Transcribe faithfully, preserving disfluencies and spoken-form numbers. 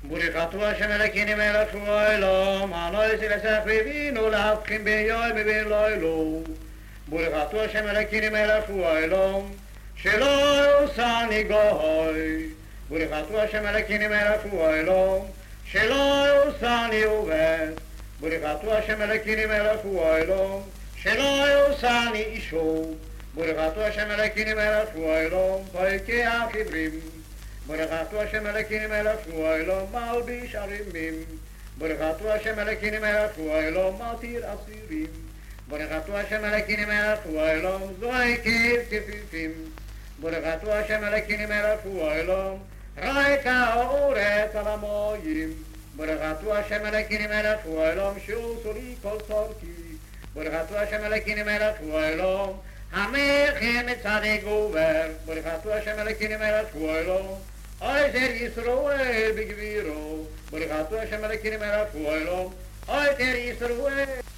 ברכתו השם אלוקינו מלך העולם, הנוס וסחריבינו להבחין בין יום ובין לילה. ברכתו השם אלוקינו מלך העולם, שלא יוסני גוי. ברכתו השם אלוקינו מלך העולם, שלא יוסני עובד. ברכתו השם אלוקינו מלך העולם, שלא יוסני אישו. ברכתו השם אלוקינו מלך העולם, פויקי החיברים. ברכתו השם אלוקינו מלך העולם, מלביש ערימים. ברכתו השם אלוקינו מלך העולם, מתיר אסירים. ברכתו השם אלוקינו מלך העולם, זועקים כפיפים. ברכתו השם אלוקינו מלך העולם, ריקה האורץ על המים. ברכתו השם אלוקינו מלך העולם, שעשו לי כל צורכי. ברכתו השם אלוקינו מלך העולם, המלך מצד גובר. ברכתו השם אלוקינו מלך העולם, עזר ישראל בגבירו. ברכתו השם אלוקינו מלך העולם, עזר ישראל